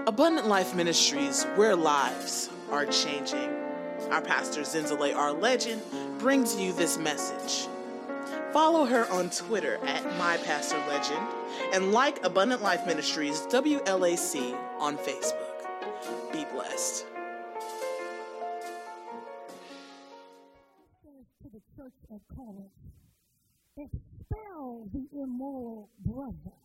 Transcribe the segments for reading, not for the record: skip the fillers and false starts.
Abundant Life Ministries, where lives are changing. Our pastor, Zenzele R. Legend, brings you this message. Follow her on Twitter at MyPastorLegend and like Abundant Life Ministries WLAC on Facebook. Be blessed. To the church of Corinth, expel the immoral brother.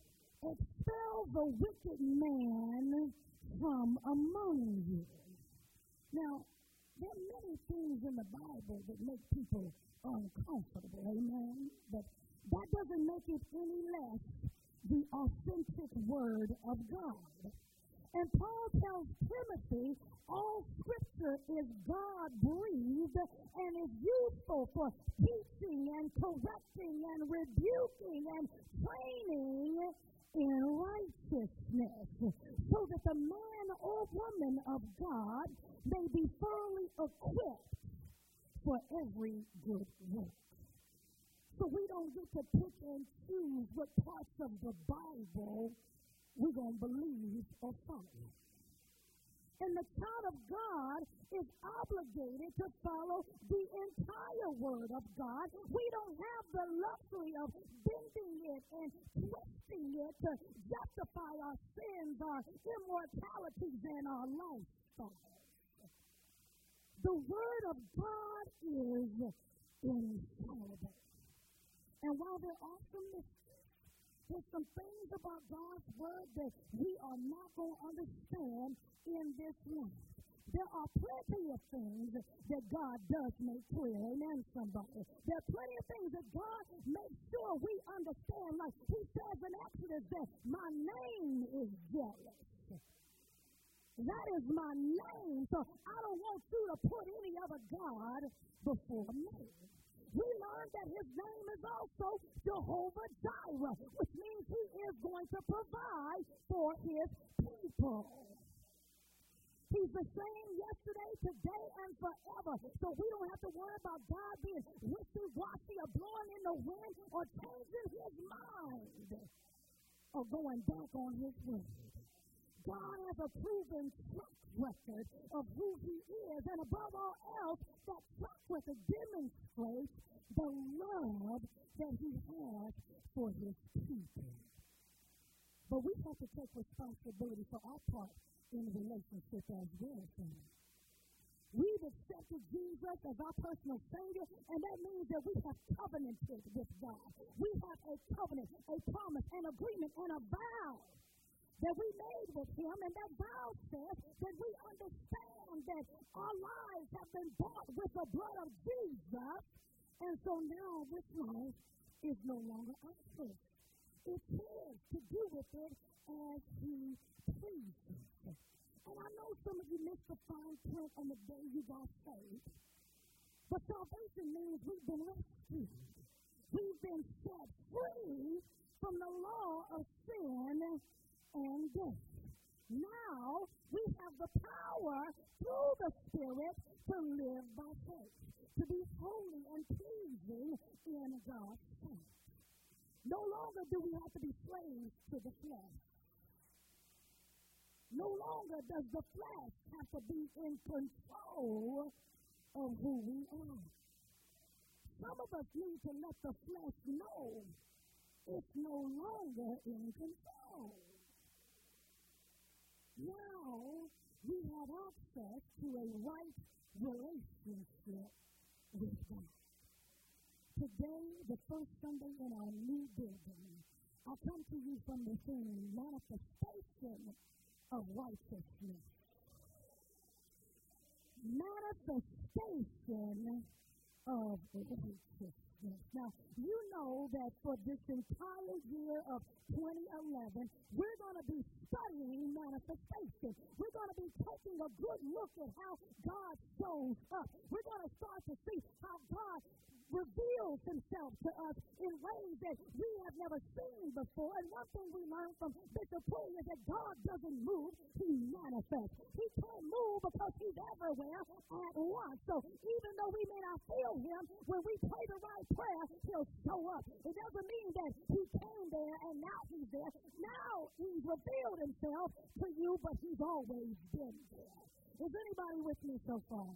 Expel the wicked man from among you. Now, there are many things in the Bible that make people uncomfortable, amen? But that doesn't make it any less the authentic word of God. And Paul tells Timothy, all scripture is God-breathed and is useful for teaching and correcting and rebuking and training in righteousness, so that the man or woman of God may be thoroughly equipped for every good work. So we don't get to pick and choose what parts of the Bible we're going to believe or follow. And the child of God is obligated to follow the entire word of God. We don't have the luxury of bending it and twisting it to justify our sins, our immortalities, and our lifestyles. The word of God is infallible. And while there are some mysteries, there's some things about God's word that we are not going to understand in this life. There are plenty of things that God does make clear. Amen, somebody. There are plenty of things that God makes sure we understand. Like he says in Exodus that my name is jealous. That is my name. So I don't want you to put any other God before me. We learned that his name is also Jehovah Jireh, which means he is going to provide for his people. He's the same yesterday, today, and forever. So we don't have to worry about God being wishy-washy or blowing in the wind or changing his mind or going back on his word. God has a proven track record of who he is, and above all else, that track record demonstrates the love that he has for his people. But we have to take responsibility for our part in the relationship as well. We've accepted Jesus as our personal Savior, and that means that we have covenanted with God. We have a covenant, a promise, an agreement, and a vow that we made with him, and that vow says that we understand that our lives have been bought with the blood of Jesus, and so now this life is no longer ours. It's his to do with it as he pleases. And I know some of you missed the fine print on the day you got saved, but salvation means we've been rescued. We've been set free from the law of sin and death. Now we have the power through the Spirit to live by faith, to be holy and pleasing in God's sight. No longer do we have to be slaves to the flesh. No longer does the flesh have to be in control of who we are. Some of us need to let the flesh know it's no longer in control. Now we have access to a right relationship with God. Today, the first Sunday in our new building, I come to you from the theme, manifestation of righteousness. Manifestation of righteousness. Now, you know that for this entire year of 2011, we're going to be studying manifestation. We're going to be taking a good look at how God shows up. We're going to start to see how God reveals himself to us in ways that we have never seen before. And one thing we learned from Bishop Poole is that God doesn't move, he manifests. He can't move because he's everywhere at once. So even though we may not feel him, when we pray the right prayer, he'll show up. It doesn't mean that he came there and now he's there. Now he's revealed himself to you, but he's always been there. Is anybody with me so far?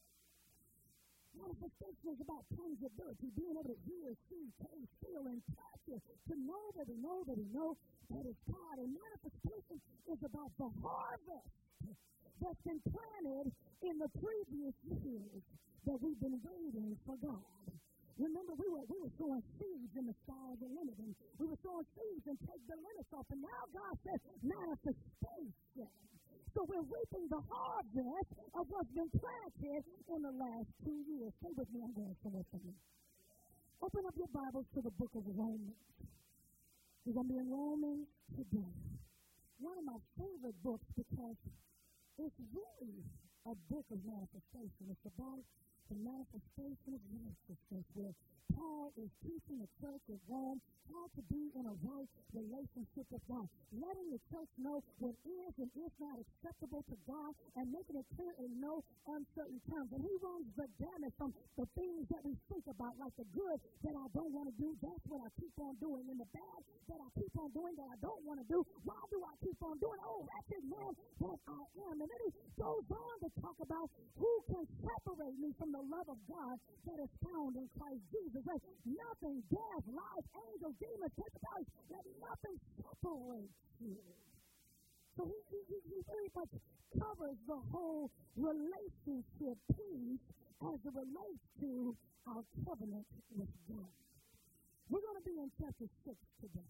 Manifestation is about tangibility, being able to hear, see, taste, feel, and touch it, to know that we know that we know that it's God. And manifestation is about the harvest that's been planted in the previous years that we've been waiting for God. Remember, we were sowing seeds in the sky's the limit, and we were sowing seeds and take the limits off, and now God says manifestation. So we're reaping the harvest of what's been planted in the last 2 years. Stay with me, I'm going somewhere for you. Open up your Bibles to the book of Romans. We're going to be in Romans today. One of my favorite books because it's really a book of manifestation. It's about the manifestation of righteousness, where Paul is teaching the church of Rome how to be in a right relationship with God, letting the church know what is and is not acceptable to God, and making it clear in no uncertain terms. And he runs the gamut from the things that we think about, like the good that I don't want to do, that's what I keep on doing, and the bad that I keep on doing that I don't want to do, why do I keep on doing? Oh, wretched man that I am. And then he goes on to talk about who can separate me from the love of God that is found in Christ Jesus. Like nothing, death, life, angels, demons, principalities, let nothing separate you. So he very much covers the whole relationship piece as it relates to our covenant with God. We're going to be in chapter 6 today.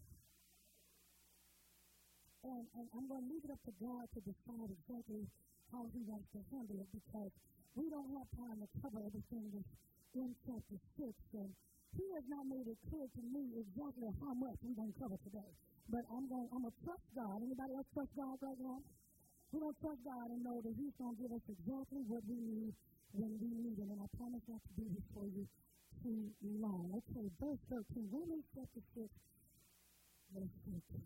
And I'm going to leave it up to God to decide exactly how he wants to handle it, because we don't have time to cover everything that's in chapter 6. And he has not made it clear to me exactly how much we're going to cover today. But I'm going to trust God. Anybody else trust God right now? We're going to trust God and know that he's going to give us exactly what we need when we need it. And I promise not to do this for you too long. Okay, verse 13. Romans chapter 6, verse 13.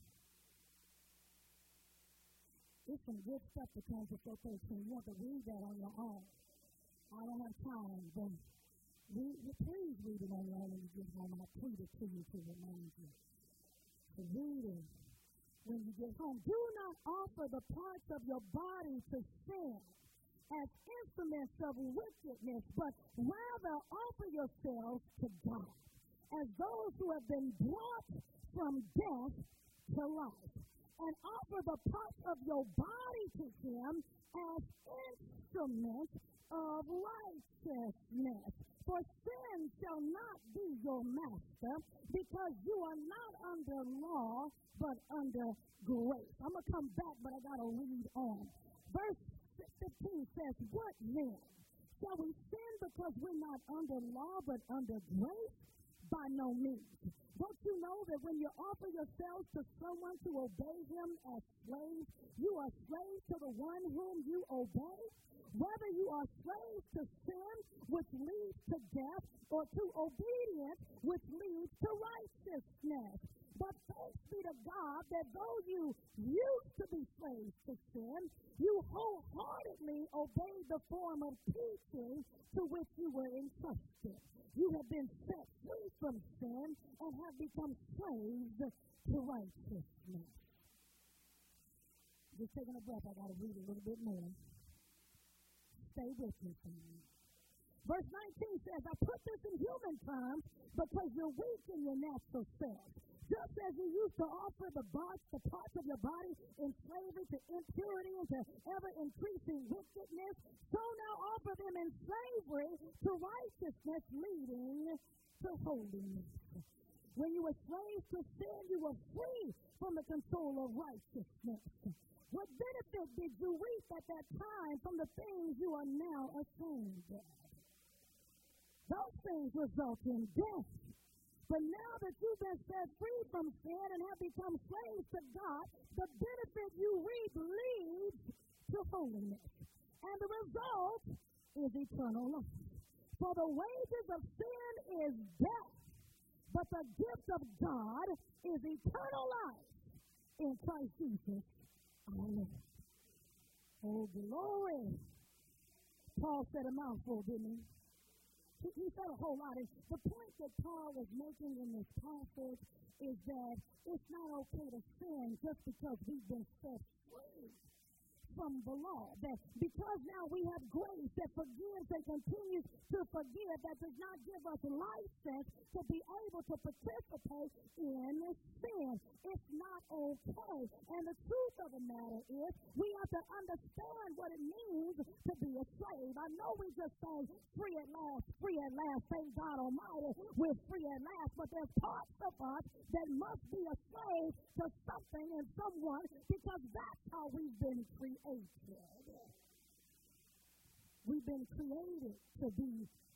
There's some good stuff that comes with verse 13. You have to read that on your own. I don't have time, but please read it on your own when you get home. I'll tweet it to you to remind you. So read it when you get home. Do not offer the parts of your body to sin as instruments of wickedness, but rather offer yourselves to God as those who have been brought from death to life, and offer the parts of your body to him as instruments of righteousness. For sin shall not be your master, because you are not under law, but under grace. I'm going to come back, but I got to read on. Verse 15 says, what then? Shall we sin because we're not under law, but under grace? By no means. Don't you know that when you offer yourselves to someone to obey him as slaves, you are slaves to the one whom you obey? Whether you are slaves to sin, which leads to death, or to obedience, which leads to righteousness. But thanks be to God that though you used to be slaves to sin, you wholeheartedly obeyed the form of teaching to which you were entrusted. You have been set free from sin and have become slaves to righteousness. Just taking a breath, I got to read a little bit more. Stay with me for me. Verse 19 says, I put this in human terms because you're weak in your natural self. Just as you used to offer the parts of your body in slavery to impurity and to ever-increasing wickedness, so now offer them in slavery to righteousness, leading to holiness. When you were slaves to sin, you were free from the control of righteousness. What benefit did you reap at that time from the things you are now ashamed of? Those things result in death. But now that you've been set free from sin and have become slaves to God, the benefit you reap leads to holiness. And the result is eternal life. For the wages of sin is death, but the gift of God is eternal life in Christ Jesus our Lord. Oh, glory. Paul said a mouthful, didn't he? He said a whole lot. And the point that Paul is making in this passage is that it's not okay to sin just because we've been set free from the law. That because now we have grace that forgives and continues to forgive, that does not give us license to be able to participate in sin. It's not okay. And the truth of the matter is we have to understand what it means to be a slave. I know we just say free at last, thank God Almighty, we're free at last, but there's parts of us that must be a slave to something and someone because that's how we've been created. We've been created to be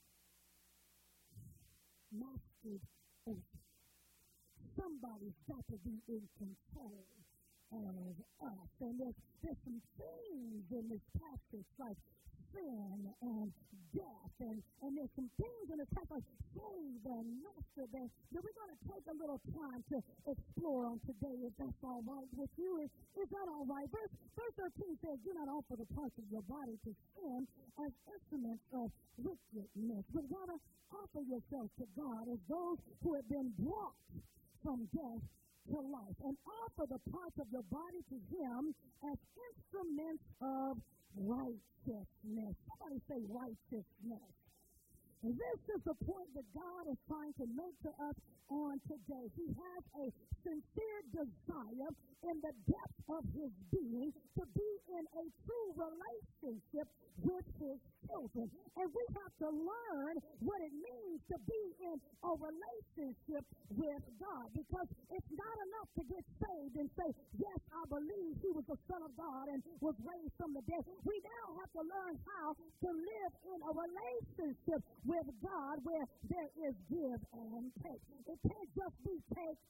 mastered over. Somebody's got to be in control of us. And there's some things in this passage like sin and death, and there's some things in this passage like slave and master that we're going to take a little time to explore on today, if that's all right with you. Is that all right? Verse 13 says, do not offer the parts of your body to sin as instruments of wickedness, but rather offer yourself to God as those who have been brought from death to life, and offer the parts of your body to Him as instruments of righteousness. Somebody say righteousness. And this is the point that God is trying to make to us on today. He has a sincere desire in the depth of His being to be in a true relationship with His children. And we have to learn what it means to be in a relationship with God, because it's not enough to get saved and say, yes, I believe He was the Son of God and was raised from the dead. We now have to learn how to live in a relationship with God where there is give and take. It can't just be take.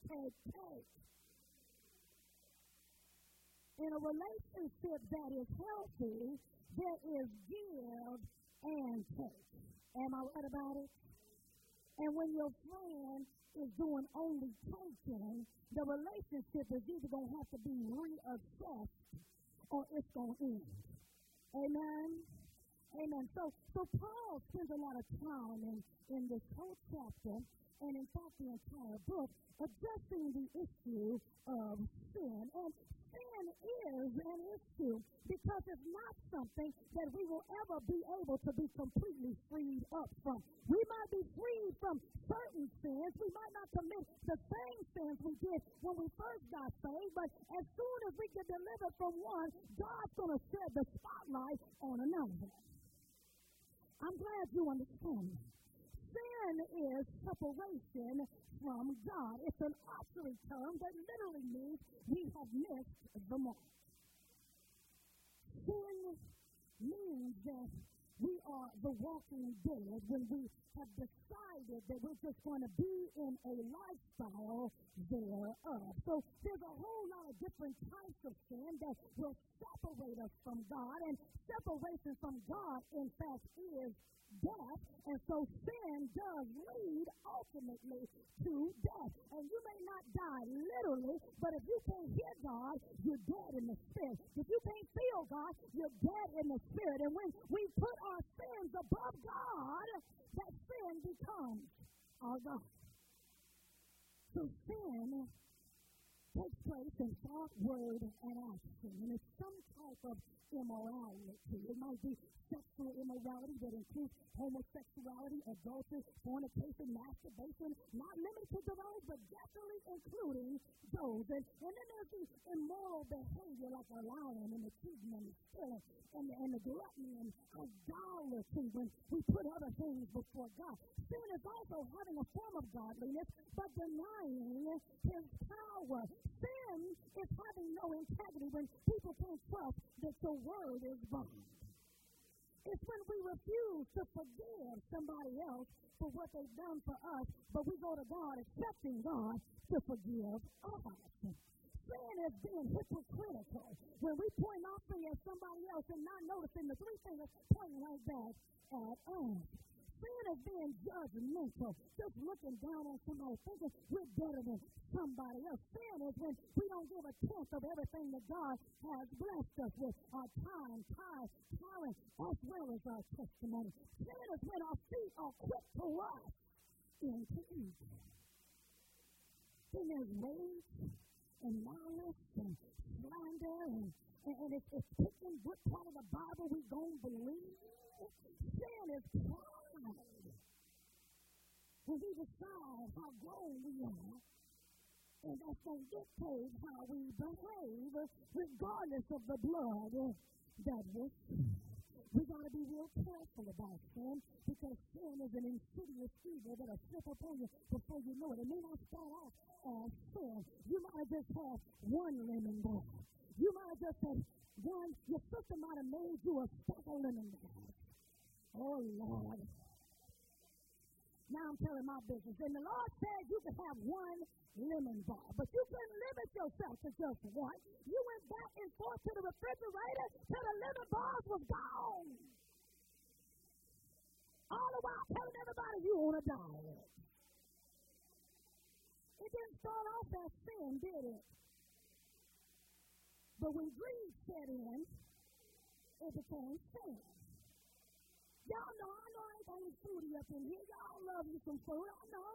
In a relationship that is healthy, there is give and take. Am I right about it? And when your friend is doing only taking, the relationship is either going to have to be reassessed or it's going to end. Amen? Amen. So Paul spends a lot of time in this whole chapter, and in fact the entire book, addressing the issue of sin. And sin is an issue because it's not something that we will ever be able to be completely freed up from. We might be freed from certain sins. We might not commit the same sins we did when we first got saved, but as soon as we get delivered from one, God's going to shed the spotlight on another. I'm glad you understand. Sin is separation from God. It's an archery term that literally means we have missed the mark. Sin means that we are the walking dead when we have decided that we're just going to be in a lifestyle thereof. So there's a whole lot of different types of sin that will separate us from God, and separation from God, in fact, is death. And so sin does lead ultimately to death. And you may not die literally, but if you can't hear God, you're dead in the spirit. If you can't feel God, you're dead in the spirit. And when we put our sins above God, that sin becomes our God. So sin takes place in thought, word, and action. And it's some type of immorality. It might be sexual immorality that includes homosexuality, adultery, fornication, masturbation, not limited to those, but definitely including those. And then there's the immoral behavior like the lying and the cheating and the stealing and the gluttony and idolatry when we put other things before God. Sin is also having a form of godliness, but denying His power. Sin is having no integrity when people can't trust that the word is bond. It's when we refuse to forgive somebody else for what they've done for us, but we go to God accepting God to forgive us. Sin is being hypocritical when we point our finger at somebody else and not noticing the three fingers pointing right back at us. Sin is being judgmental, just looking down on somebody, thinking we're better than somebody else. Sin is when we don't give a tenth of everything that God has blessed us with, our time, tithe, talent, as well as our testimony. Sin is when our feet are quick to rush into evil. Then there's rage and malice and slander, and it's picking what part of the Bible we don't believe. Sin is pride. When we decide how grown we are, and that's going to dictate how we behave, regardless of the blood that was shed. We got to be real careful about sin, because sin is an insidious evil that'll slip upon you before you know it. It may not start off as sin. You might have just had one lemon bar. You might have just had one. Your sister might have made you a stack of lemon bars. Oh, Lord. Now I'm telling my business. And the Lord said you could have one lemon bar, but you couldn't limit yourself to just one. You went back and forth to the refrigerator till the lemon bars was gone. All the while telling everybody you on a diet. It didn't start off as sin, did it? But when greed set in, it became sin. Y'all know, I know everybody's foodie up in here. Y'all love you some food. I know.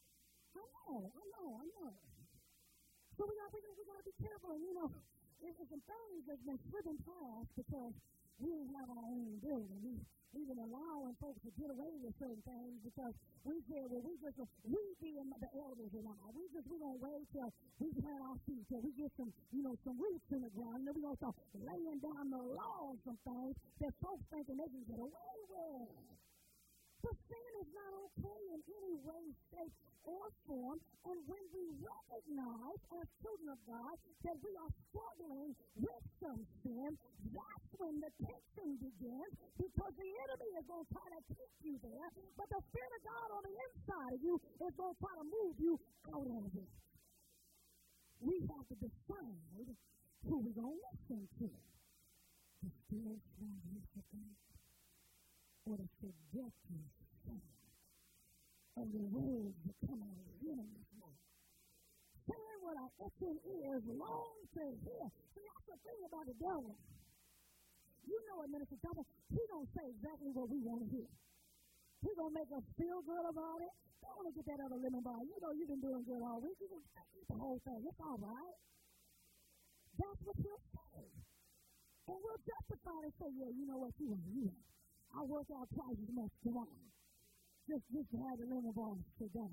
So we got to be careful. And, there's some things that's been slipping past because we didn't have our own building. We've been allowing folks to get away with certain things because we said, well, we being the elders and all, we don't wait till we plant our feet, till we get some roots in the ground, and then we going to start laying down the law on some things that folks thinking they can get away with. But sin is not okay in any way, shape, or form. And when we recognize as children of God that we are struggling with some sin, that's when the tension begins, because the enemy is going to try to keep you there, but the Spirit of God on the inside of you is going to try to move you out of it. We have to decide who we're going to listen to. The still small voice of God, or the seductive sound of the words that come out of the enemy's mouth. Saying what our itching ears long to hear. See, that's the thing about the devil. You know it, Minister Thomas. He don't say exactly what we want to hear. He's going to make us feel good about it. Don't want to get that other lemon bar. You know you've been doing good all week. You can eat the whole thing. It's all right. That's what he'll say. And we'll justify and say, yeah, you know what, you want. I work out twice as much tomorrow. Just to have the lemon bars today.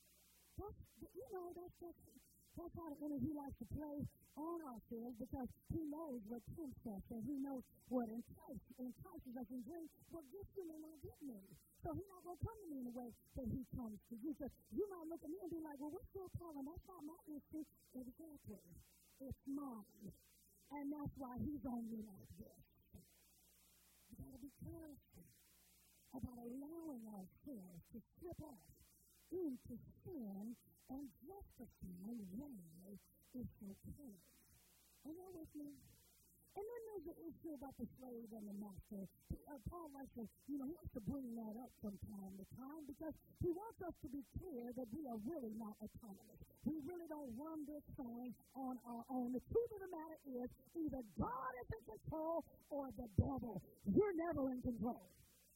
That's how the enemy likes to play on ourselves, because he knows what tempts us and he knows what entices us and brings what gets you may not get me. So he's not going to come to me in the way that he comes to you. So you might look at me and be like, well, what's your problem? That's not my issue. Exactly. It's mine. And that's why he's on me like this. You got to be careful about allowing ourselves to slip off into sin and justify why it's okay. Are you with me? And then there's the issue about the slave and the master. Paul likes to, he has to bring that up from time to time, because he wants us to be clear that we are really not autonomous. We really don't run this thing on our own. The truth of the matter is either God is in control or the devil. You're never in control.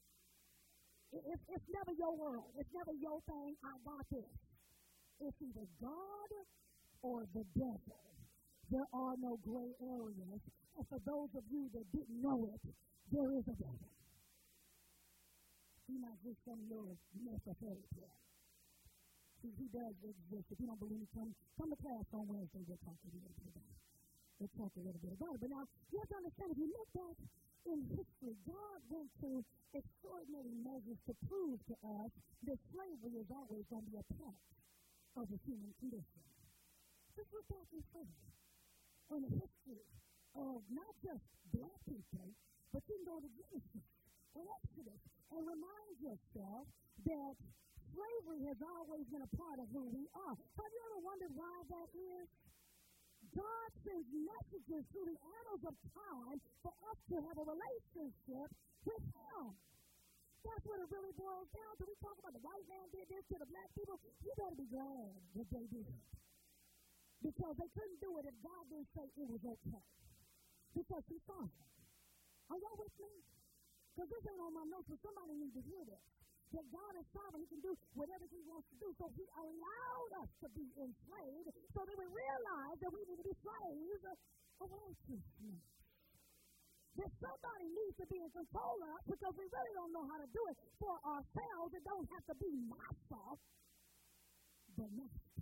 It's never your world. It's never your thing. I got this. It's either God or the devil. There are no gray areas. And for those of you that didn't know it, there is a devil. He's not just some little necessary place. He does exist. If you don't believe me, come to class on Wednesday. We'll talk a little bit about it. But now, you have to understand, if you look back in history, God went to extraordinary measures to prove to us that slavery is always going to be a part of the human condition. Just look back in history. On the history of not just black people, but you can go to Genesis or Exodus and remind yourself that slavery has always been a part of who we are. Have you ever wondered why that is? God sends messages through the annals of time for us to have a relationship with Him. That's what it really boils down to. We talk about the white man did this to the black people. You better be glad that they did it. Because they couldn't do it if God didn't say it was okay. Because he saw it. Are y'all with me? Because this ain't on my notes, but somebody needs to hear this. That God is sovereign. He can do whatever he wants to do. So he allowed us to be enslaved so that we realize that we need to be slaves of righteousness. That somebody needs to be in control of because we really don't know how to do it for ourselves. It don't have to be my fault, but master.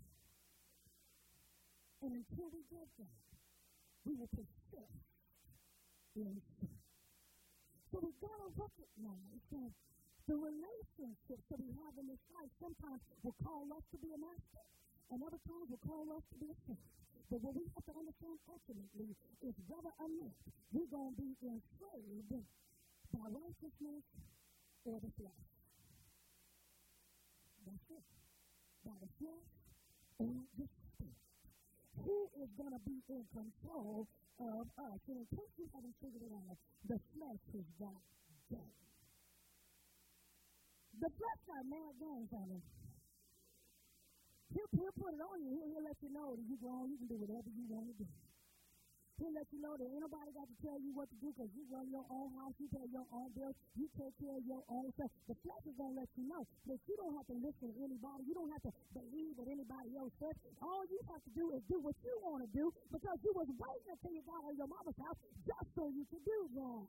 And until we get that, we will persist in sin. So we've got to recognize that the relationships that we have in this life sometimes will call us to be a master, and other times will call us to be a slave. But what we have to understand ultimately is whether or not we're going to be enslaved by righteousness or the flesh. That's it. By the flesh or the spirit. Who is going to be in control of us? And in case you haven't figured it out, the flesh has got game. The flesh got mad games on him. He'll put it on you. He'll let you know that you go on, you can do whatever you want to do. He'll let you know that ain't nobody got to tell you what to do because you run your own house, you pay your own bills, you take care of your own stuff. The flesh is going to let you know that you don't have to listen to anybody. You don't have to believe what anybody else says. All you have to do is do what you want to do because you was waiting until you got out of your mama's house just so you could do that.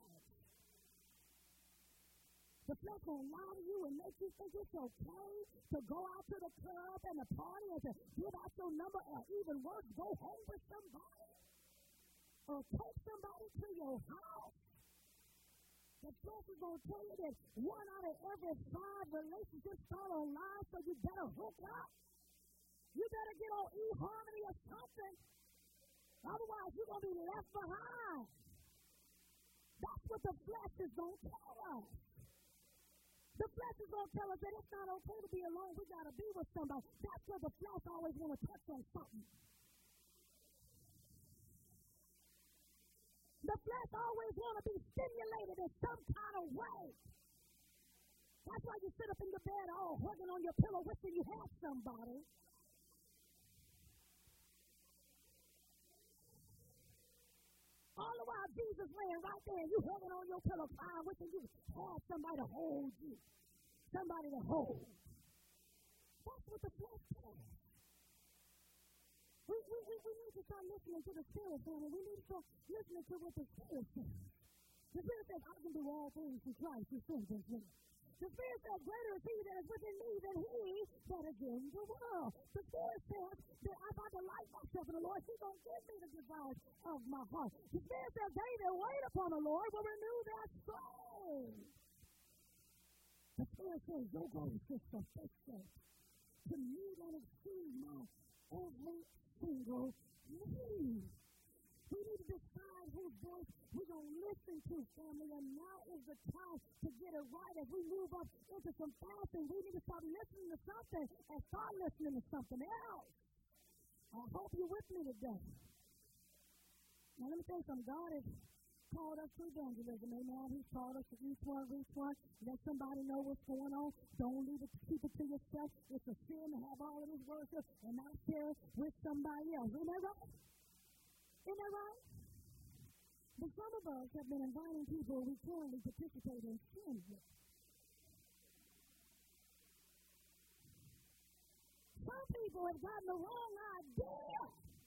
The flesh will lie to you and make you think it's okay to go out to the club and the party and to give out your number, or even worse, go home with somebody or take somebody to your house. The flesh is going to tell you that 1 out of every 5 relationships start online, so you better hook up. You better get on eHarmony or something. Otherwise, you're going to be left behind. That's what the flesh is going to tell us. The flesh is going to tell us that it's not okay to be alone. We got to be with somebody. That's where the flesh always want to touch on something. The flesh always want to be stimulated in some kind of way. That's why you sit up in your bed all hugging on your pillow wishing you had somebody. All the while Jesus laying right there and you hugging on your pillow crying wishing you had somebody to hold you. Somebody to hold. That's what the flesh says. We need to start listening to the Spirit, family. We need to start listening to what the Spirit says. The Spirit says, I can do all things through Christ who strengthens me. The Spirit says, greater is he that is within me than he that is in the world. The Spirit says that if I delight myself in the Lord, he's going to give me the desires of my heart. The Spirit says, they that wait upon the Lord will renew their strength. The Spirit says, your grace is sufficient to meet and exceed my every single need. We need to decide whose voice we're going to listen to, family, and now is the time to get it right. As we move up into some fasting, we need to start listening to something and start listening to something else. I hope you're with me today. Now, let me tell you something. God has called us to evangelism, amen. He's called us to each one. Let somebody know what's going on. Don't leave it, keep it to yourself. It's a sin to have all of this worship and not share it with somebody else. Isn't that right? Isn't that right? But some of us have been inviting people who currently participate in sin with. Some people have gotten the wrong idea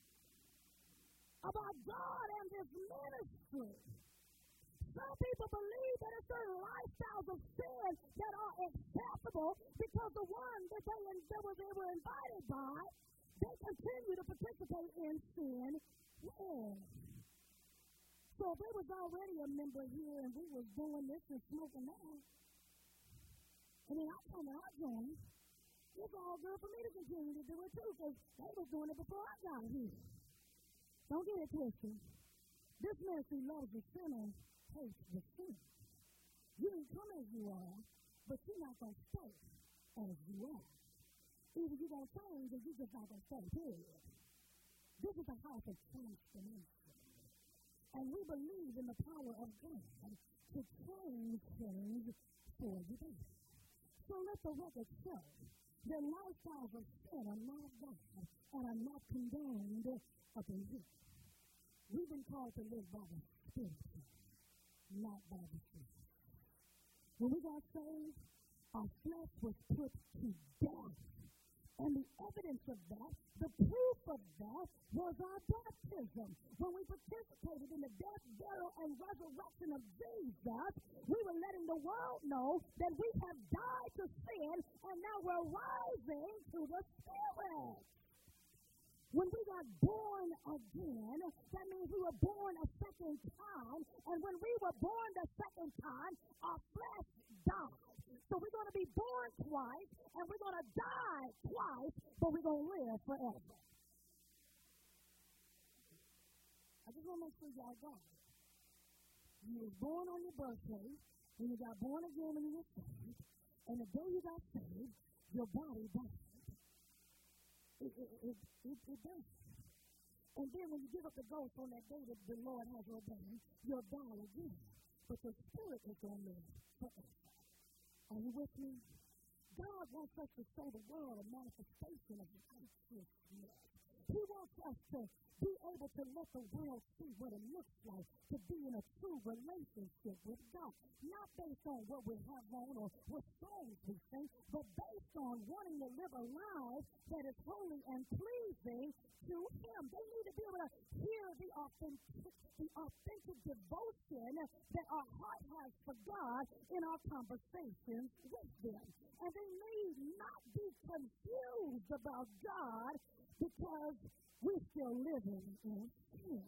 about God and this ministry. Some people believe that it's certain lifestyles of sin that are acceptable because the one that they were invited by, they continue to participate in sin with. So if there was already a member here and we was doing this and smoking that, and then I joined, it's all good for me to continue to do it too because they was doing it before I got here. Don't get it twisted. This ministry loves the sinner, hates the sin. You can come as you are, but you're not going to stay as you are. Either you're going to change or you're just not going to stay, period. This is a house of transformation. And we believe in the power of God to change things for the better. So let the record show that lifestyles of sin are not of God and are not condemned up in here. We've been called to live by the Spirit, not by the flesh. When we got saved, our flesh was put to death. And the evidence of that, the proof of that, was our baptism. When we participated in the death, burial, and resurrection of Jesus, we were letting the world know that we have died to sin, and now we're rising to the Spirit. When we got born again, that means we were born a second time, and when we were born the second time, our flesh died. So we're going to be born twice, and we're going to die twice, but we're going to live forever. I just want to make sure y'all got it. You were born on your birthday, when you got born again when you were saved, and the day you got saved, your body died. It does. And then when you give up the ghost on that day that the Lord has ordained, you'll die again. But the Spirit is going to live forever. Are you with me? God wants us to show the world a manifestation of righteousness. He wants us to be able to let the world see what it looks like to be in a true relationship with God. Not based on what we have on or what songs we sing, but based on wanting to live a life that is holy and pleasing to Him. They need to be able to hear the authentic devotion that our heart has for God in our conversations with them. And they need not be confused about God because we're still living in sin.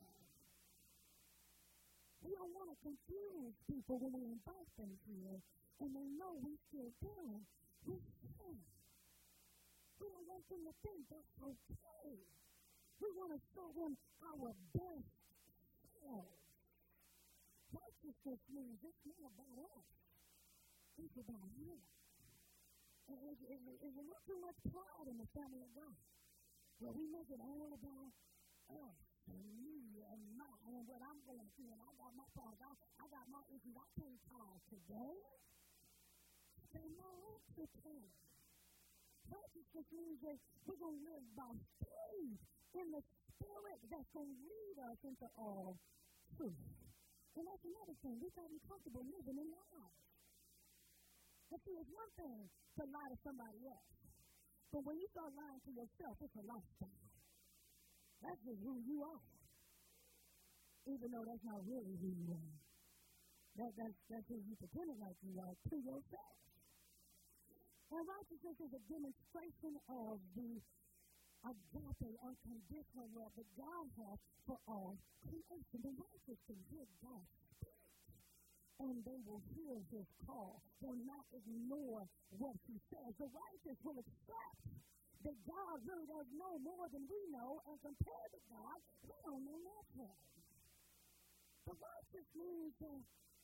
We don't want to confuse people when we invite them here, and they know we're still dealing with sin. We don't want them to think that's okay. We want to show them our best selves. Righteousness means it's not about us. It's about Him. And there's a little too much pride in the family of God. Well, we make it all about us and me and what I'm going through, and I got my problems, I got my issues, I can't call today. Say no to prayer. Righteousness means that we're going to live by faith in the Spirit that's going to lead us into all truth. And that's another thing. We've got to be comfortable living in lies. And see, it's one thing to lie to somebody else. But when you start lying to yourself, it's a lifestyle. That's just who you are. Even though that's not really who you are. That's who you pretend like you are to yourself. And righteousness is a demonstration of the agape, unconditional love that God has for all creation. The righteous can hear God speak, and they will hear His call. They will not ignore what He says. The righteous will accept that God really does know more than we know, and compared to God, we don't know nothing. The righteous means that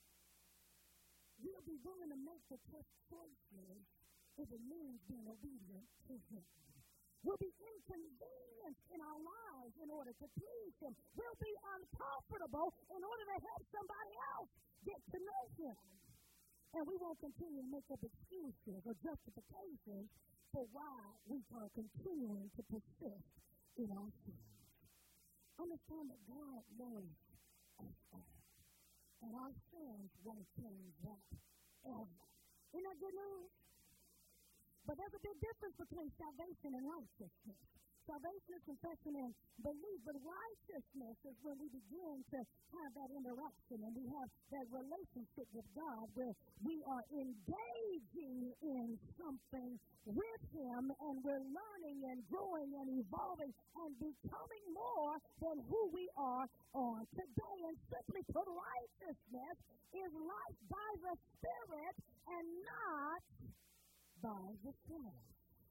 we'll be willing to make the tough choices if it means being obedient to Him. We'll be inconvenienced in our lives in order to please Him. We'll be uncomfortable in order to help somebody else get to know Him. And we won't continue to make up excuses or justifications for why we are continuing to persist in our sins. Understand that God knows us all. And our sins won't change that ever. Isn't that good news? But there's a big difference between salvation and righteousness. Salvation is confession and belief, but righteousness is when we begin to have that interaction and we have that relationship with God where we are engaging in something with Him and we're learning and growing and evolving and becoming more than who we are on today. And simply put, righteousness is life by the Spirit and not by the flesh.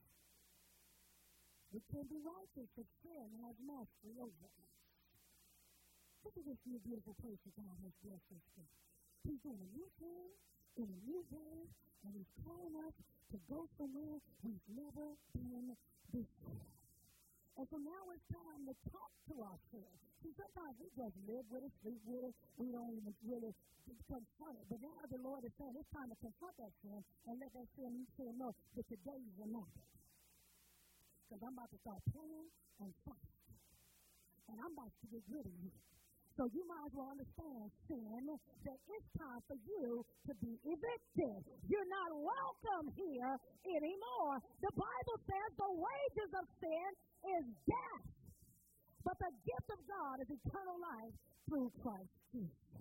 We can be righteous if sin has mastery over us. Look at this new beautiful place that God has blessed us with. He's doing a new thing in a new way, and He's calling us to go somewhere we've never been before. And so now it's time to talk to ourselves. See, sometimes we just live with it, sleep with it. We don't even really confront it. But now the Lord is saying it's time to confront that sin and let that sin know that today is your night. Because I'm about to start praying and fasting. And I'm about to get rid of you. So you might as well understand, sin, that it's time for you to be evicted. You're not welcome here anymore. The Bible says the wages of sin is death. But the gift of God is eternal life through Christ Jesus.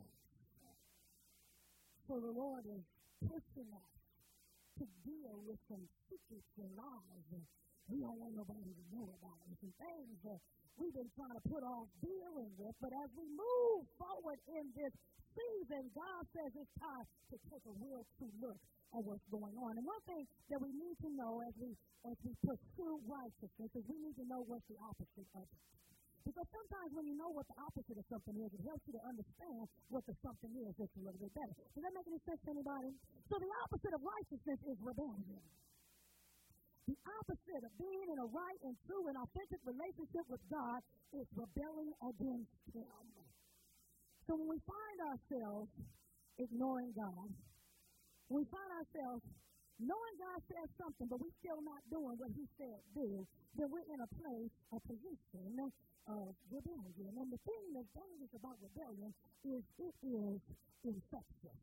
So the Lord is pushing us to deal with some secrets and lies that we don't want nobody to know about. And some things that we've been trying to put off dealing with. But as we move forward in this season, God says it's time to take a real true look at what's going on. And one thing that we need to know as we pursue righteousness is we need to know what's the opposite of it. Because sometimes when you know what the opposite of something is, it helps you to understand what the something is just a little bit better. Does that make any sense to anybody? So the opposite of righteousness is rebellion. The opposite of being in a right and true and authentic relationship with God is rebelling against Him. So when we find ourselves ignoring God, when we find ourselves knowing God says something, but we're still not doing what He said do, then we're in a place, a position of rebellion. And the thing that's dangerous about rebellion is it is infectious.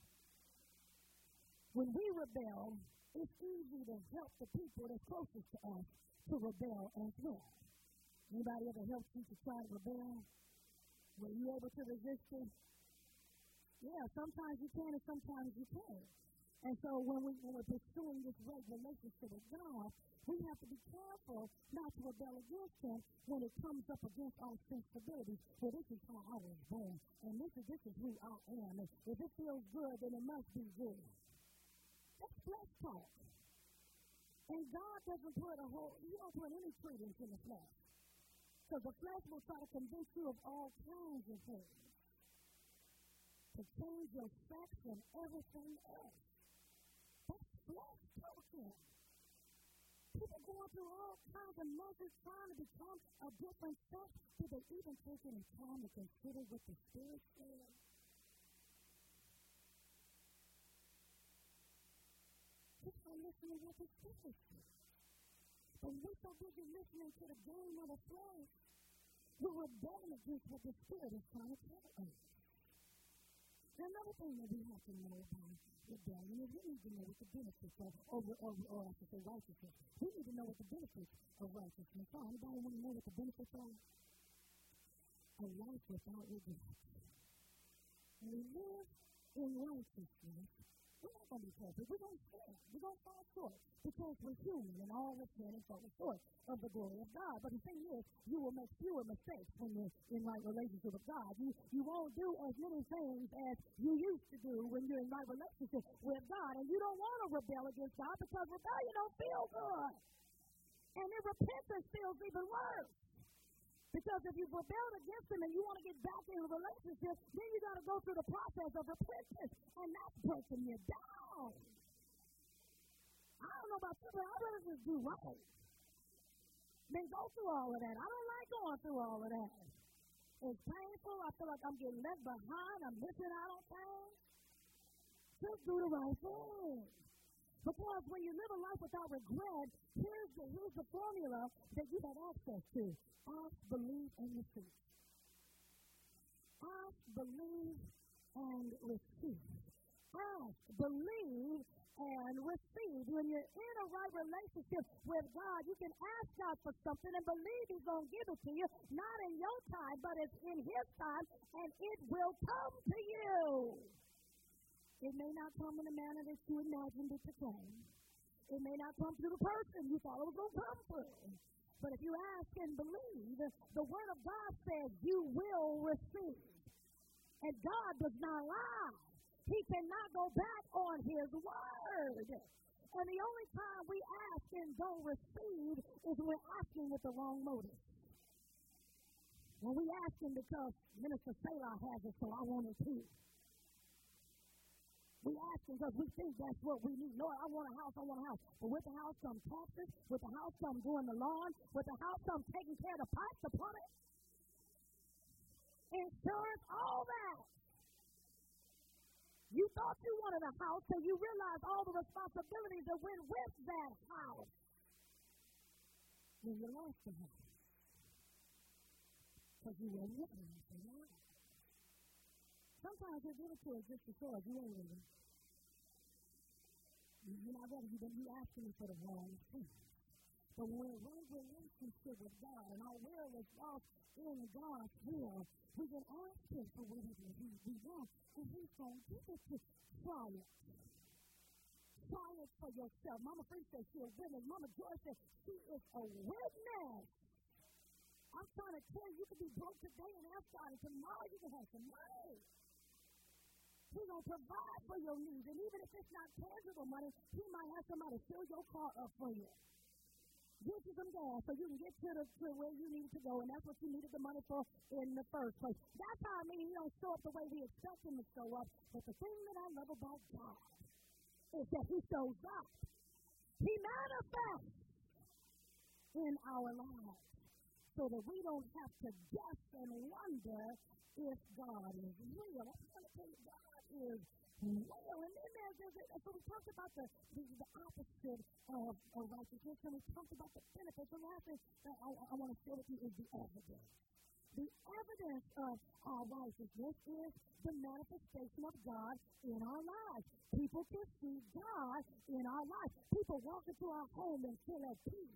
When we rebel, it's easy to help the people that's closest to us to rebel as well. Anybody ever helped you to try to rebel? Were you able to resist it? Yeah, sometimes you can and sometimes you can't. And so when we're pursuing this right relationship with God, we have to be careful not to rebel against Him when it comes up against our sensibilities. Well, this is how I was born, and this is who I am. And if it feels good, then it must be good. That's flesh talk. And God doesn't He don't put any credence in the flesh. Because the flesh will try to convince you of all kinds of things. To change your sex and everything else. That's flesh talking. People going through all kinds of measures trying to become a different sex. Did they even take any time to consider what the Spirit said? Just by listening to what the Spirit said. But we're so busy listening to the game of the flesh, we're rebelling against what the Spirit is trying to tell us. Now, another thing that we have to know about rebellion is we need to know what the benefits are, or I should say righteousness. We need to know what the benefits of righteousness are. Anybody want to know what the benefits are? A life without regret. When we live in righteousness, we're not going to be perfect. We're going to fail. We're going to fall short because we're human and all of sin and fall short of the glory of God. But the thing is, you will make fewer mistakes when you're in right relationship with God. You won't do as many things as you used to do when you're in right relationship with God. And you don't want to rebel against God because rebellion don't feel good. And then repentance feels even worse. Because if you've rebelled against Him and you want to get back in a relationship, then you got to go through the process of repentance, and that's breaking you down. I don't know about you, but I'd rather just do right than go through all of that. I don't like going through all of that. It's painful. I feel like I'm getting left behind. I'm missing out on things. Just do the right thing. Because when you live a life without regret, here's the formula that you have access to. Ask, believe, and receive. Ask, believe, and receive. Ask, believe, and receive. When you're in a right relationship with God, you can ask God for something and believe He's going to give it to you, not in your time, but it's in His time, and it will come to you. It may not come in the manner that you imagined it to come. It may not come through the person you thought it was going to come through. But if you ask and believe, the Word of God says you will receive. And God does not lie. He cannot go back on His Word. And the only time we ask and don't receive is when we're asking with the wrong motive. When we ask Him because Minister Selah has it, so I want it too. We ask Him because we think that's what we need. Lord, I want a house, I want a house. But with the house come taxes, with the house come doing the lawn, with the house come taking care of the pipes, the plumbing. insurance, all that. You thought you wanted a house, so you realized all the responsibilities that went with that house. Then you lost the house. Because you were living for life. Sometimes you give it to us just because you ain't living. You're not ready. You asking for the wrong thing. But when we're in relationship with God and our will is lost in God's will, we can ask Him for whatever we want, and He's going to give it to us. Try it. Try it for yourself. Mama Free says she's a witness. Mama Joy says she is a witness. I'm trying to tell you, you can be broke today and ask God, and tomorrow you can have some money. He's going to provide for your needs, and even if it's not tangible money, He might have somebody fill your car up for you. Get you some gas so you can get to where you need to go, and that's what you needed the money for in the first place. That's how I mean He don't show up the way we expect Him to show up. But the thing that I love about God is that He shows up. He manifests in our lives so that we don't have to guess and wonder if God is real. I'm trying to tell you, God is real. And then so we talked about the opposite of righteousness, and we talked about the benefits. The last thing I want to share with you is the evidence. The evidence of our righteousness is the manifestation of God in our lives. People can see God in our lives. People walk into our home and feel at peace.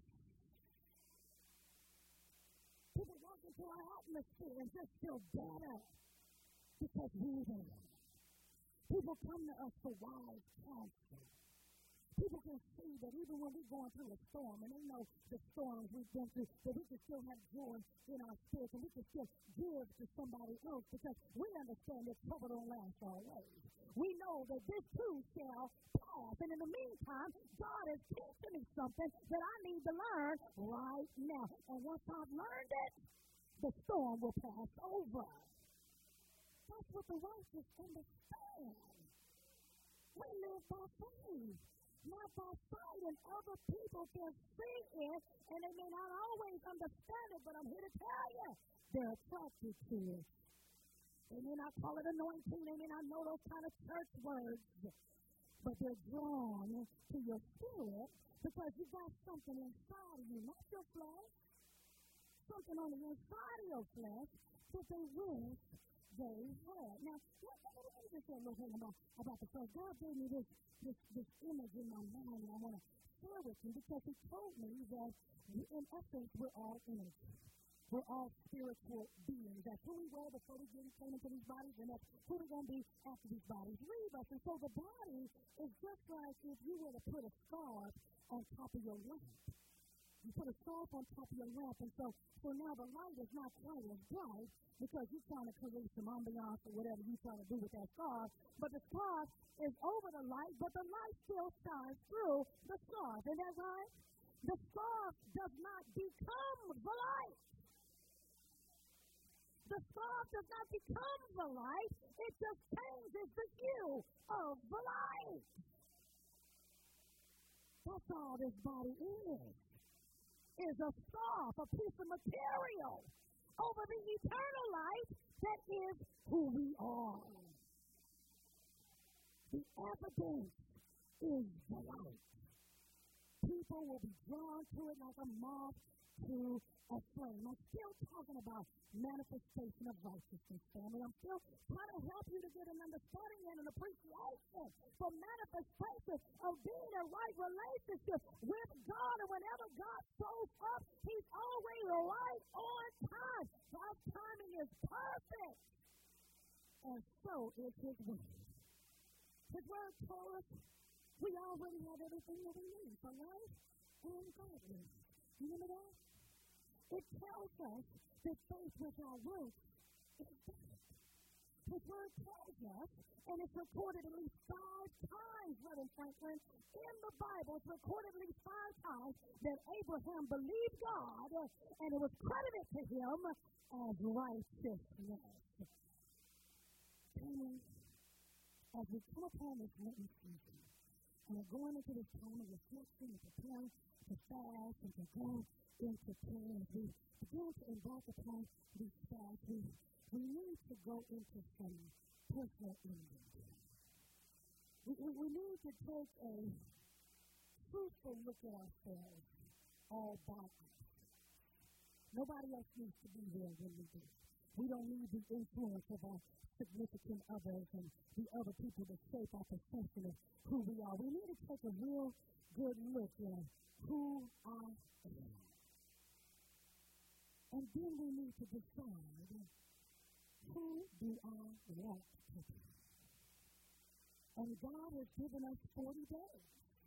People walk into our atmosphere and just feel better because we're there. People come to us for wise counsel. People can see that even when we're going through a storm, and they know the storms we've been through, that we can still have joy in our spirits, and we can still give to somebody else because we understand that trouble don't last always. We know that this too shall pass, and in the meantime, God is teaching me something that I need to learn right now. And once I've learned it, the storm will pass over. That's what the righteous understand. We live by faith, not by sight, and other people can see it, and they may not always understand it, but I'm here to tell you, they're attracted to it. They may not call it anointing, they may not know those kind of church words, but they're drawn to your spirit because you got something inside of you, not your flesh, something on the inside of your flesh that they wish they had. Now, let me just say a little thing about the fact God gave me this image in my mind, and I want to share with you because He told me that in essence we're all energy. We're all spiritual beings. That's who we were before we came into these bodies, and that's who we're going to be after these bodies leave us. And so the body is just like if you were to put a scarf on top of your lamp. You put a scarf on top of your lamp, and so now the light is not quite as bright because you're trying to create some ambiance or whatever you're trying to do with that scarf. But the scarf is over the light, but the light still shines through the scarf. Isn't that right? The scarf does not become the light. The scarf does not become the light. It just changes the hue of the light. That's all this body is a scarf, a piece of material over the eternal light that is who we are. The evidence is the light. People will be drawn to it like a moth to a flame. I'm still talking about manifestation of righteousness, family. I'm still trying to help you to get an understanding and an appreciation for manifestation of being in right relationship with God. And whenever God shows up, He's always right on time. God's timing is perfect. And so is His word. His word told us we already have everything that we need for life and godliness. You remember that? It tells us that faith without works is dead. His word tells us, and it's recorded at least 5 times, Reverend Franklin, in the Bible, it's recorded at least 5 times that Abraham believed God, and it was credited to him as righteousness. And as we come upon this Lenten season, and we're going into this time of reflection and preparing to fast and to go into prayer, as we begin to embark upon these fasts, we need to go into some personal inventory. We need to take a truthful look at ourselves all by ourselves. Nobody else needs to be there when we do. We don't need the influence of our significant others and the other people that shape our perception of who we are. We need to take a real good look at who I am. And then we need to decide, who do I want to be? And God has given us 40 days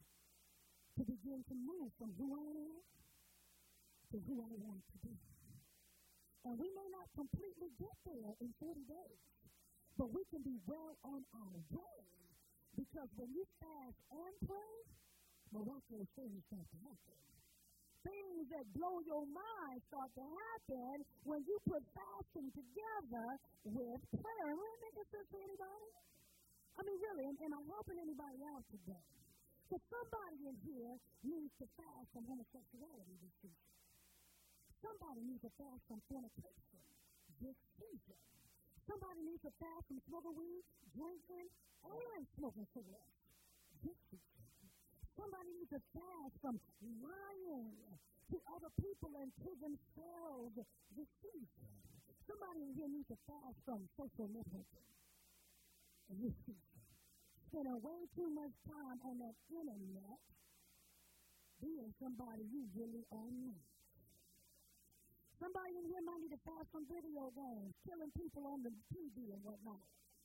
to begin to move from who I am to who I want to be. And we may not completely get there in 40 days, but we can be well on our way, because when you fast and pray, miraculous things start to happen. Things that blow your mind start to happen when you put fasting together with prayer. And will it make sense to anybody? I mean, really, and I'm helping anybody out today. So somebody in here needs to fast from homosexuality this season. Somebody needs to fast from fornication this season. Somebody needs to fast from smoking weed, drinking, and smoking cigarettes this season. Somebody needs to fast from lying to other people and to themselves this season. Somebody in here needs to fast from social networking this season. Spending way too much time on that internet being somebody you really are not. Somebody in here might need to fast from video games, killing people on the TV and whatnot.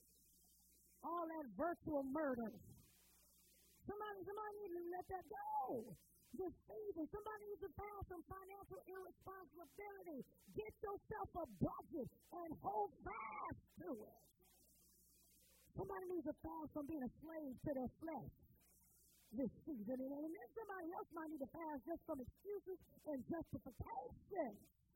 All that virtual murder. Somebody needs to let that go this season. Somebody needs to fast from financial irresponsibility. Get yourself a budget and hold fast to it. Somebody needs to fast from being a slave to their flesh this season. And then somebody else might need to fast just from excuses and justification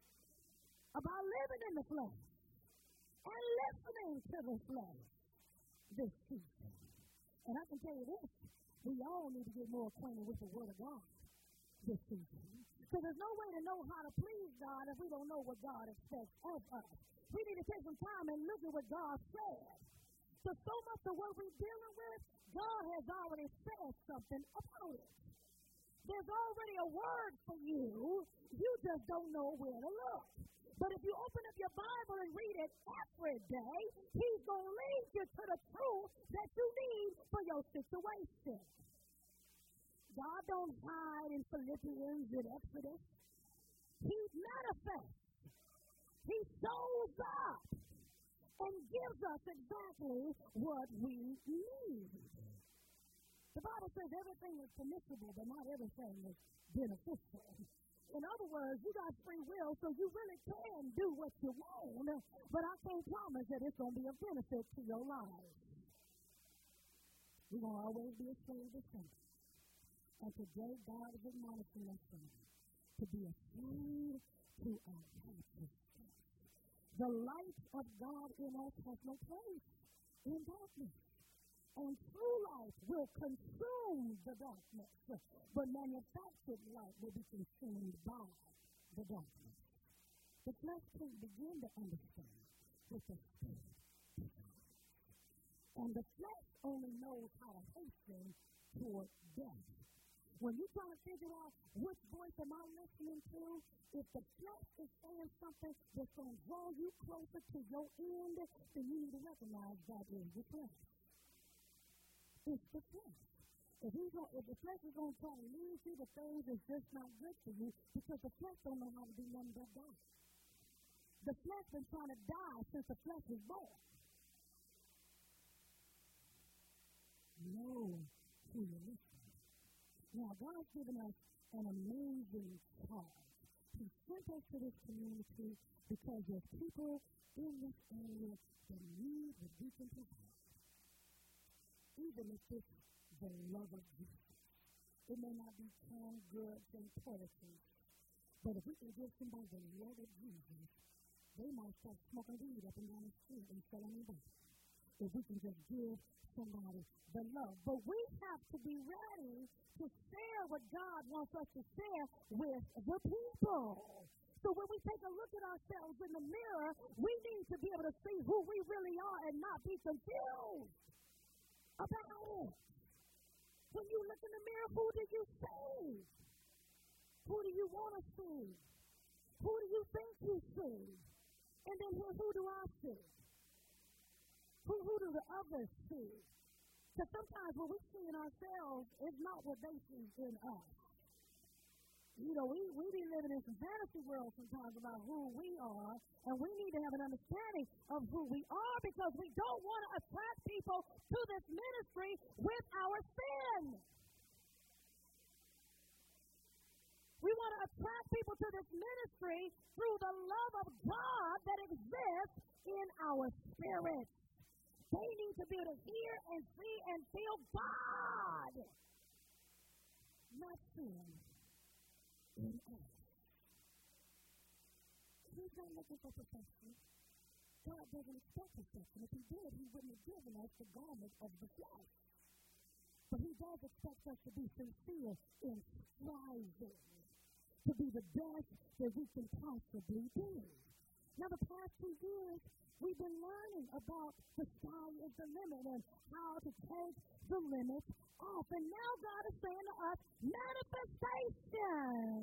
about living in the flesh and listening to the flesh this season. And I can tell you this, we all need to get more acquainted with the Word of God this season. Because there's no way to know how to please God if we don't know what God expects of us. We need to take some time and look at what God said. So much of what we're dealing with, God has already said something about it. There's already a word for you. You just don't know where to look. But if you open up your Bible and read it every day, He's going to lead you to the truth that you need for your situation. God don't hide in Philippians and Exodus. He manifests. He shows up and gives us exactly what we need. The Bible says everything is permissible, but not everything is beneficial. In other words, you got free will, so you really can do what you want, but I can't promise that it's going to be a benefit to your life. We're going to always be a slave to sin. And today, God is admonishing us to be a slave to our righteousness. The light of God in us has no place in darkness. And true light will consume the darkness, but manufactured light will be consumed by the darkness. The flesh can't begin to understand what the Spirit desires. And the flesh only knows how to hasten toward death. When you're trying to figure out which voice am I listening to, if the flesh is saying something that's going to draw you closer to your end, then you need to recognize that is the flesh. It's the flesh. If the flesh is going to try to lead you to things that's just not good for you, because the flesh don't know how to do nothing but die. The flesh been trying to die since the flesh was born. Know who you're listening. Now, God's given us an amazing charge. He sent us to this community because there's people in this area that need the deacon to help. Even if it's the love of Jesus. It may not be canned goods and toiletries, but if we can give somebody the love of Jesus, they might start smoking weed up and down the street and selling it back. If we can just give somebody the love. But we have to be ready to share what God wants us to share with the people. So when we take a look at ourselves in the mirror, we need to be able to see who we really are and not be confused about it. When you look in the mirror, who do you see? Who do you want to see? Who do you think you see? And then who do I see? Who do the others see? Because sometimes what we see in ourselves is not what they see in us. You know, we be living in some fantasy world sometimes about who we are, and we need to have an understanding of who we are because we don't want to attract people to this ministry with our sin. We want to attract people to this ministry through the love of God that exists in our spirits. They need to be able to hear and see and feel God, not sin in us. He's not looking for perfection. God doesn't expect perfection. If he did, he wouldn't have given us the garment of the flesh. But he does expect us to be sincere in striving to be the best that we can possibly be. Now, the past 2 years, we've been learning about the sky is the limit and how to take the limits off. And now God is saying to us, manifestation.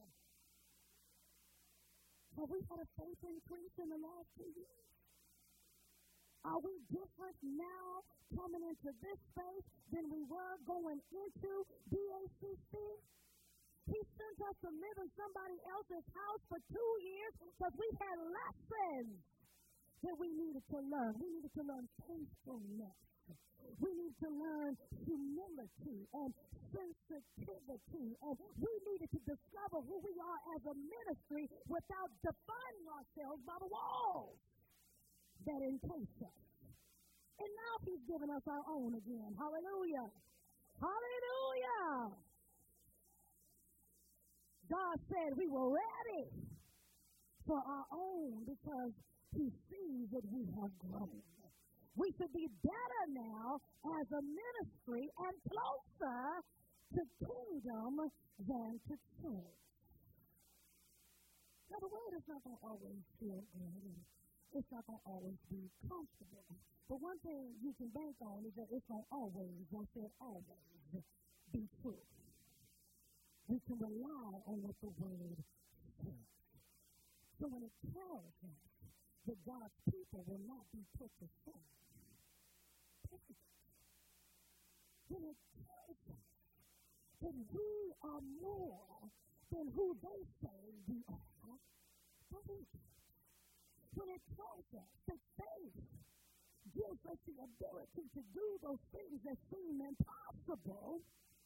Have we had a faith increase in the last 2 years? Are we different now coming into this space than we were going into BACC? He sent us to live in somebody else's house for 2 years because we had lessons that we needed to learn. We needed to learn faithfulness. We need to learn humility and sensitivity. And we needed to discover who we are as a ministry without defining ourselves by the walls that encase us. And now he's given us our own again. Hallelujah. Hallelujah. God said we were ready for our own because he sees that we have grown. We should be better now as a ministry and closer to kingdom than to church. Now, the word is not going to always feel good. It's not going to always be comfortable. But one thing you can bank on is that it's going to always, I said always, be true. We can rely on what the word says. So when it tells us that God's people will not be put to shame, when it tells us that we are more than who they say we are, believe it. When it tells us that faith gives us the ability to do those things that seem impossible,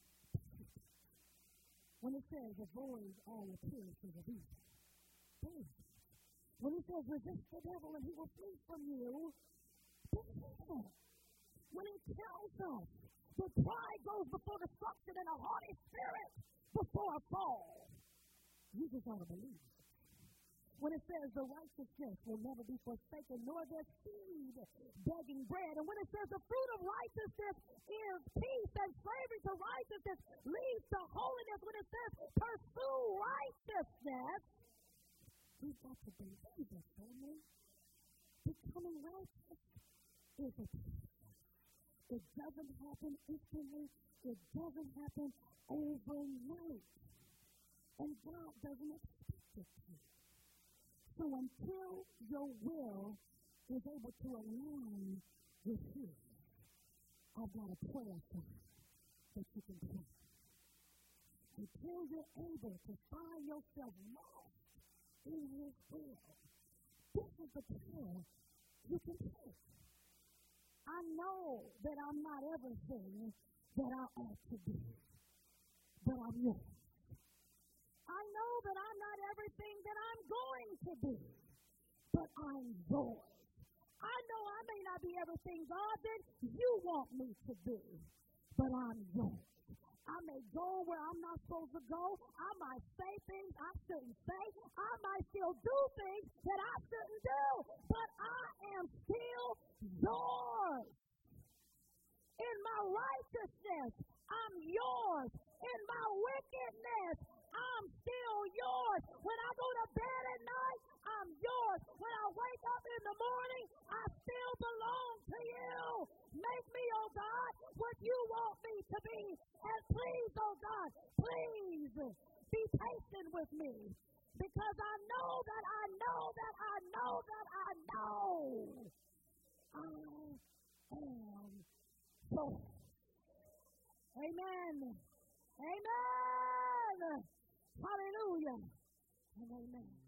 when it says avoid all appearances of evil, believe it. When it says resist the devil and he will flee from you, believe it. When it tells us that pride goes before destruction and a haughty spirit before a fall, you just ought to believe it. When it says the righteousness will never be forsaken, nor their seed begging bread. And when it says the fruit of righteousness is peace and slavery to righteousness leads to holiness. When it says pursue righteousness, we've got to believe it, family. Becoming righteous is a process. It doesn't happen instantly. It doesn't happen overnight. And God doesn't expect it to. So until your will is able to align with his, I've got a prayer for you that you can pray. Until you're able to find yourself lost in his will, this is the prayer you can pray. I know that I'm not everything that I ought to be, but I'm yours. I know that I'm not everything that I'm going to be, but I'm yours. I know I may not be everything, God, that you want me to be, but I'm yours. I may go where I'm not supposed to go. I might say things I shouldn't say. I might still do things that I shouldn't do, but I am still yours. In my righteous foolishness, I'm yours. In my wickedness, I'm still yours. When I go to bed at night, I'm yours. When I wake up in the morning, I still belong to you. Make me, oh God, what you want me to be. And please, oh God, please be patient with me. Because I know that I know that I know that I know I am yours. Amen. Amen. Hallelujah. And amen.